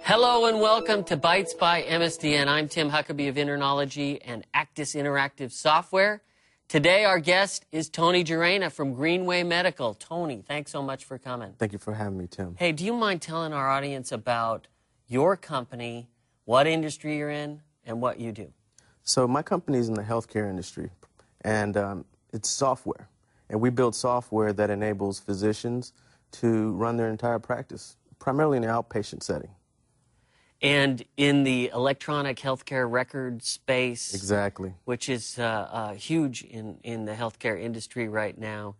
Hello and welcome to Bytes by MSDN. I'm Tim Huckabee of Internology and Actis Interactive Software. Today our guest is Tony Gerena from Greenway Medical. Tony, thanks so much for coming. Thank you for having me, Tim. Hey, do you mind telling our audience about your company, what industry you're in, and what you do? So my company is in the healthcare industry, and it's software. And we build software that enables physicians to run their entire practice, primarily in the outpatient setting. And in the electronic healthcare record space. Exactly. Which is huge in the healthcare industry right now.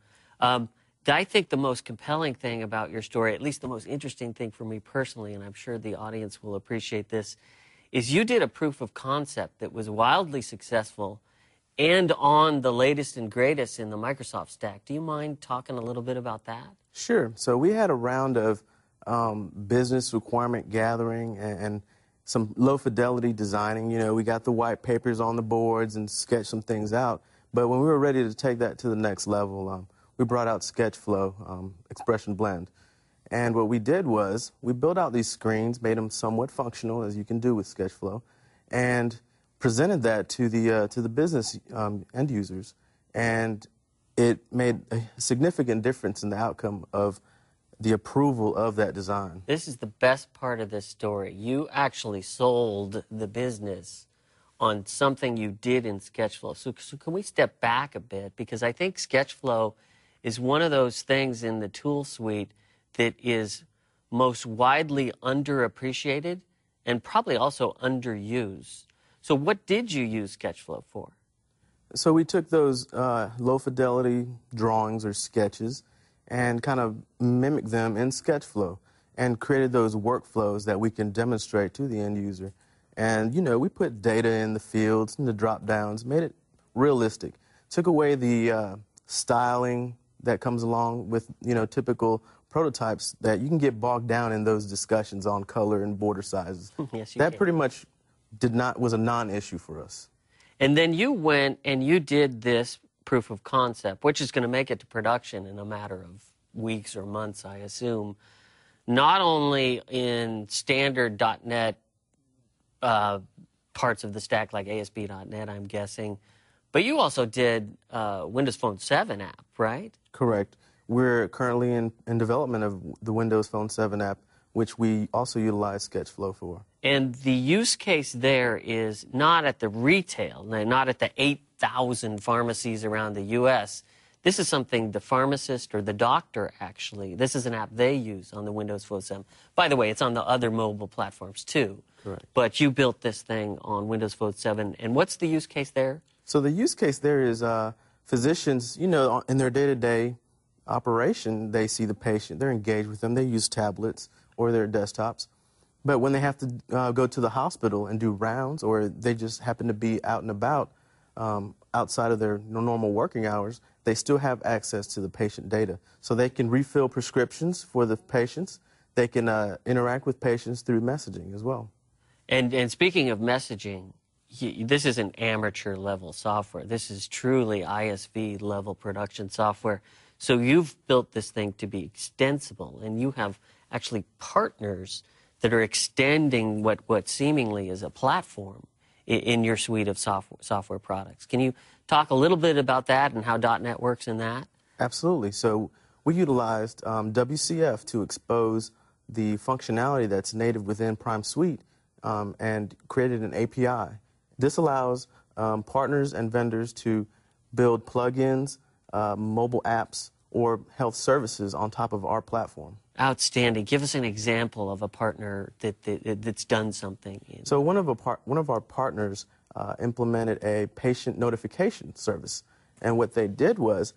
I think the most compelling thing about your story, at least the most interesting thing for me personally, and I'm sure the audience will appreciate this, is you did a proof of concept that was wildly successful and on the latest and greatest in the Microsoft stack. Do you mind talking a little bit about that? Sure. So we had a round of business requirement gathering and some low-fidelity designing. You know, we got the white papers on the boards and sketched some things out. But when we were ready to take that to the next level, we brought out SketchFlow, Expression Blend. And what we did was we built out these screens, made them somewhat functional, as you can do with SketchFlow, and presented that to the business end users. And it made a significant difference in the outcome of the approval of that design. This is the best part of this story. You actually sold the business on something you did in SketchFlow. So can we step back a bit? Because I think SketchFlow is one of those things in the tool suite that is most widely underappreciated and probably also underused. So what did you use SketchFlow for? So we took those low-fidelity drawings or sketches and kind of mimicked them in SketchFlow and created those workflows that we can demonstrate to the end user. And, you know, we put data in the fields and the drop-downs, made it realistic. Took away the styling that comes along with, you know, typical prototypes that you can get bogged down in those discussions on color and border sizes. Yes, you that can. pretty much was a non-issue for us. And then you went and you did this proof of concept, which is going to make it to production in a matter of weeks or months, I assume, not only in standard .NET parts of the stack like ASP.NET, I'm guessing, but you also did Windows Phone 7 app, right? Correct. We're currently in development of the Windows Phone 7 app, which we also utilize SketchFlow for. And the use case there is not at the retail, not at the 8,000 pharmacies around the U.S. This is something the pharmacist or the doctor, actually, this is an app they use on the Windows Phone 7. By the way, it's on the other mobile platforms, too. Correct. But you built this thing on Windows Phone 7. And what's the use case there? So the use case there is physicians, you know, in their day-to-day operation, they see the patient, they're engaged with them, they use tablets or their desktops. But when they have to go to the hospital and do rounds, or they just happen to be out and about outside of their normal working hours, they still have access to the patient data. So they can refill prescriptions for the patients. They can interact with patients through messaging as well. And speaking of messaging, this isn't amateur-level software. This is truly ISV-level production software. So you've built this thing to be extensible, and you have actually partners that are extending what seemingly is a platform in your suite of software products. Can you talk a little bit about that and how .NET works in that? Absolutely. So we utilized WCF to expose the functionality that's native within Prime Suite and created an API. This allows partners and vendors to build plugins, mobile apps, or health services on top of our platform. Outstanding. Give us an example of a partner that's done something. So one of our partners implemented a patient notification service. And what they did was,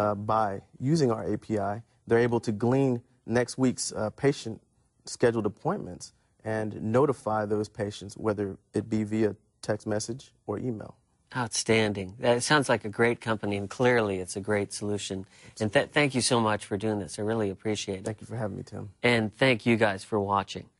by using our API, they're able to glean next week's patient scheduled appointments and notify those patients, whether it be via text message or email. Outstanding. That sounds like a great company, and clearly it's a great solution. And thank you so much for doing this. I really appreciate it. Thank you for having me, Tim. And thank you guys for watching.